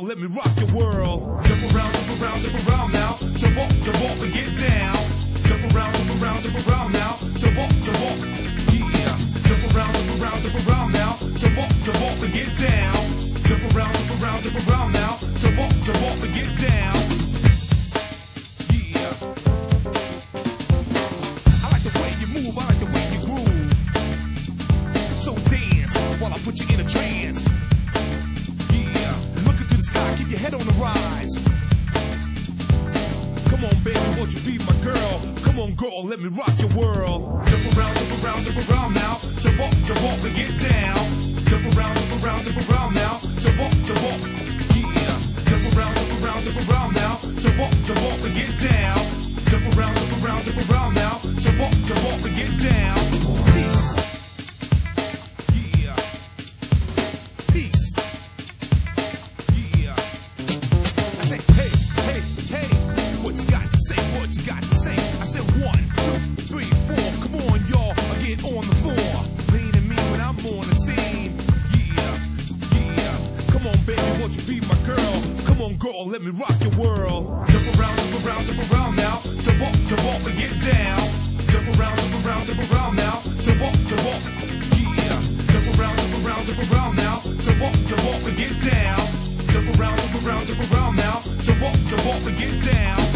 let me rock your world. Jump around now. Jump off and get down. Jump around now. Jump off, yeah. Jump around now. Jump off and get down. Jump around now. Jump off and get down. Yeah. I like the way you move, I like the way you groove. So dance while I put you in a trance. Yeah. Look into the sky, keep your head on the rise. Come on, baby, won't you be my girl? Come on, girl, let me rock your world. Jump around now. Jump off and get down. Jump around now. Jump off, yeah. Jump around now. Jump off and get down. Jump around now. Jump off and get down. Peace. Yeah. Peace. Yeah. I say, hey. What you got to say? What you got to say? I said 1, 2, 3, 4. Come on, y'all, I get on the floor. Lean at me when I'm on the scene. Yeah. Come on, baby, won't you be my girl? Come on, girl, let me rock your world. Jump around now. Jump off and get down. Jump around now. Jump off, yeah. Jump around now. Jump off and get down. Jump around now. Jump off and get down.